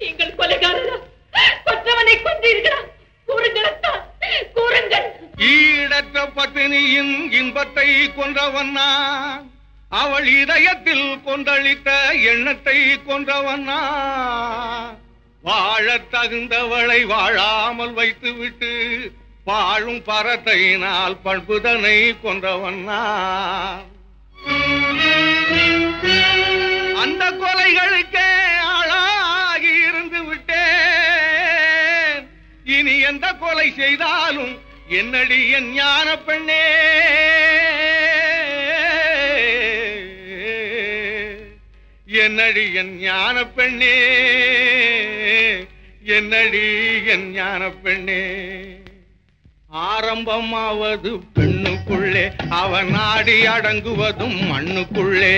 நீங்கள் கொலைகாரரா? கொற்றவனை கொன்றீர்களா? கூறுங்களா, கூறுங்கள். ஈடற்ற பத்தினியின் இன்பத்தை கொன்றவன்னா, அவள் இதயத்தில் கொந்தளித்த எண்ணத்தை கொன்றவன்னா, வாழத் தகுந்தவளை வாழாமல் வைத்துவிட்டு வாழும் பரத்தையினால் பண்புதனை கொன்றவன்னா. அந்த கொலைகளுக்கே ஆளாகி இருந்து விட்டேன். இனி எந்த கொலை செய்தாலும் என்னடி என் ஞான பெண்ணே, என்னடி என் ஞான பெண்ணே, என்னடி என் ஞான பெண்ணே. ஆரம்பமாவது பெண்ணுக்குள்ளே, அவன் நாடி அடங்குவதும் மண்ணுக்குள்ளே.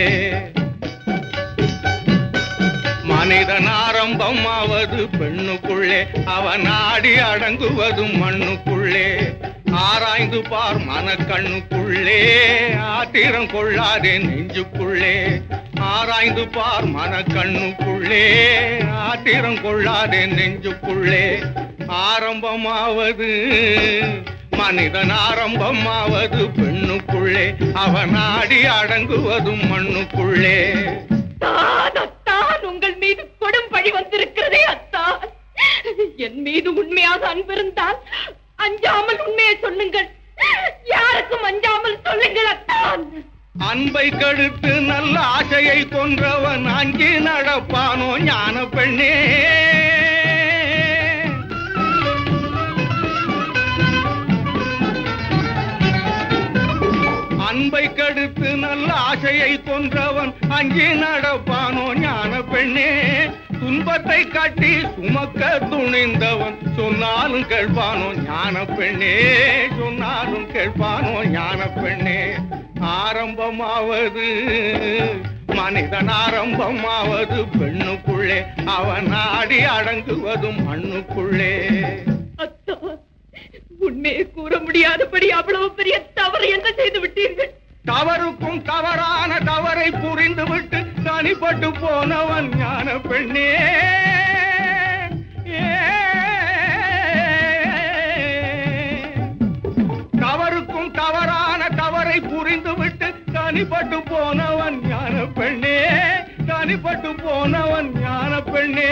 மனிதன் ஆரம்பமாவது பெண்ணுக்குள்ளே, அவன் நாடி அடங்குவதும் மண்ணுக்குள்ளே. ஆராய்ந்து பார் மனக்கண்ணுக்குள்ளே, ஆத்திரம் கொள்ளாதே நெஞ்சுக்குள்ளே. ஆராய்ந்து பார் மனக்கண்ணுக்குள்ளே, ஆத்திரம் கொள்ளாதே நெஞ்சுக்குள்ளே. ஆரம்பமாவது மனிதன் ஆரம்பமாவது பெண்ணுக்குள்ளே, அவன் நாடி அடங்குவதும் மண்ணுக்குள்ளே. அத்தான், உங்கள் மீது கொடும் பழி வந்திருக்கிறதே அத்தான். என் மீது உண்மையாக அன்பிருந்தால் அஞ்சாமல் உண்மையை சொல்லுங்கள். யாருக்கும் அஞ்சாமல் சொல்லுங்கள் அத்தான். அன்பை கடுத்து நல்ல ஆசையை கொன்றவன் அஞ்சி நடப்பானோ ஞான பெண்ணே. அன்பை கடுத்து நல்ல ஆசையை கொன்றவன் அஞ்சி நடப்பானோ ஞான பெண்ணே. துன்பத்தை காட்டி சுமக்க துணிந்தவன் சொன்னாலும் கேட்பானோ ஞான பெண்ணே, சொன்னாலும் கேட்பானோ ஞான பெண்ணே. ஆரம்பமாவது மனிதன் ஆரம்பமாவது பெண்ணுக்குள்ளே, அவன் நாடி அடங்குவதும் மண்ணுக்குள்ளே. அத்தா, உண்மையை கூற முடியாதபடி அவ்வளவு பெரிய தவறு என்ன செய்து விட்டீர்கள்? தவறுக்கும் தவறான தவறை புரிந்துவிட்டு தனிப்பட்டு போனவன் ஞான பெண்ணே. தவறுக்கும் தவறான தவறை புரிந்துவிட்டு தனிப்பட்டு போனவன் ஞான பெண்ணே, தனிப்பட்டு போனவன் ஞான பெண்ணே.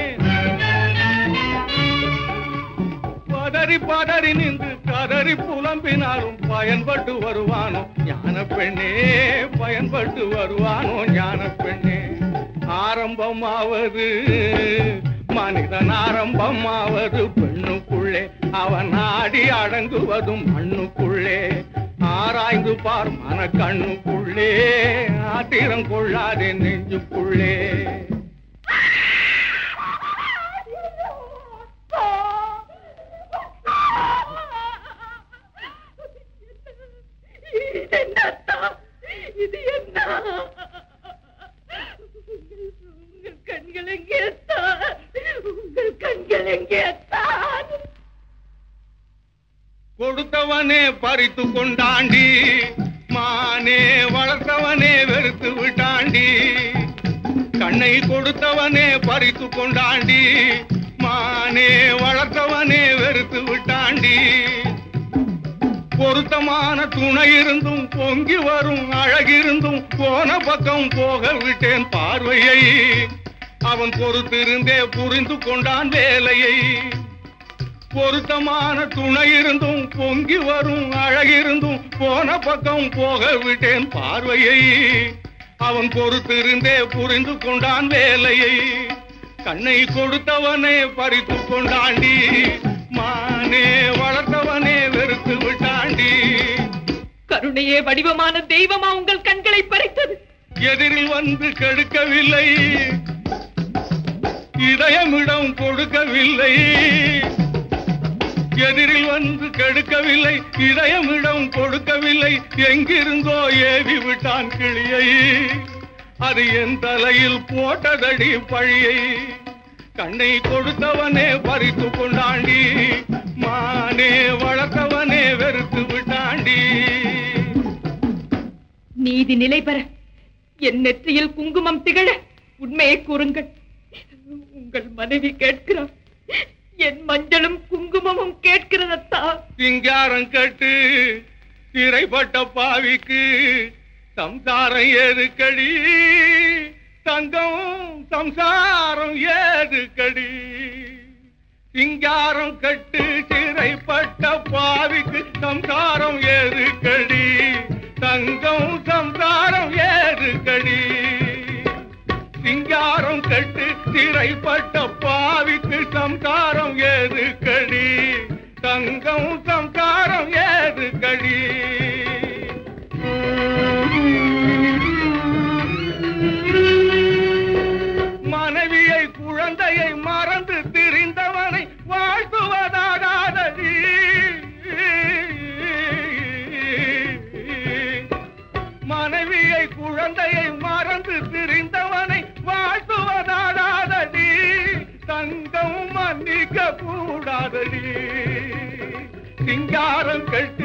பதறி பதறி நின்று கதறி புலம்பினாலும் பயன்பட்டு வருவானோ ஞான பெண்ணே, பயன்பட்டு வருவானோ ஞான பெண்ணே. ஆரம்பமாவது மனிதன் ஆரம்பமாவது பெண்ணுக்குள்ளே, அவன் நாடி அடங்குவதும் மண்ணுக்குள்ளே. ஆராய்ந்து பார் மனக்கண்ணுக்குள்ளே, ஆத்திரம் கொள்ளாதே நெஞ்சுக்குள்ளே. இது என்ன? உங்கள் கண்கள் எங்கே தான்? உங்கள் கண்கள் எங்கே தான்? கொடுத்தவனே பறித்து கொண்டாண்டி, மானே வளர்த்தவனே வெறுத்து விட்டாண்டி. கண்ணை கொடுத்தவனே பறித்து கொண்டாண்டி, மானே வளர்த்தவனே வெறுத்து விட்டாண்டி. பொருத்தமான துணை இருந்தும் பொங்கி வரும் அழகிருந்தும் போன பக்கம் போக விட்டேன் பார்வையை. அவன் பொறுத்திருந்தே புரிந்து கொண்டான் வேலையை. பொருத்தமான துணை இருந்தும் பொங்கி வரும் அழகிருந்தும் போன பக்கம் போக விட்டேன் பார்வையை. அவன் பொறுத்திருந்தே புரிந்து கொண்டான் வேலையை. கண்ணை கொடுத்தவனே பறித்து கொண்டாண்டி, மானே வளர்த்தவனே வெறுத்து விட்டாண்டி. கருணையே வடிவமான தெய்வமா உங்கள் கண்களை பறித்தது? எதிரில் வந்து கெடுக்கவில்லை, இதயமிடம் கொடுக்கவில்லை. எதிரில் வந்து கெடுக்கவில்லை, இதயமிடம் கொடுக்கவில்லை. எங்கிருந்தோ ஏவி விட்டான் கிளியை, அது என் தலையில் போட்டதடி பழியை. கண்ணை கொடுத்தவனே பறித்து கொண்டாண்டி, மானே வளர்த்தவனே வெறுத்து விட்டாண்டி. நீதி நிலை பெற என் நெற்றியில் குங்குமம் திகழ உண்மையை கூறுங்கள். உங்கள் மனைவி கேட்கிறார், என் மஞ்சளும் குங்குமமும் கேட்கிறதத்தா. சிங்காரம் கட்டு சிறைப்பட்ட பாவிக்கு சம்சாரம் ஏதுக்கடி, தங்கம் சம்சாரம் ஏதுக்கடி. சிங்காரம் கட்டு சிறைப்பட்ட பாவிக்கு சம்சாரம் ஏதுக்கடி, தங்கம் சம்சாரம் ஏதுக்கடி. சிங்காரம் கட்டு சிறைப்பட்ட பாவிக்கு சம்சாரம் ஏதுக்கடி, தங்கம் சம்சாரம் ஏதுக்கடி. மனைவியை குழந்தையை மறந்து திரிந்தவனை வாழ்த்துவதாகாதடி. மனைவியை குழந்தையை மறந்து திரிந்தவனை வாழ்த்துவதாகாதடி, தங்கம் மன்னிக்க கூடாதடி. சிங்காரம் கட்டு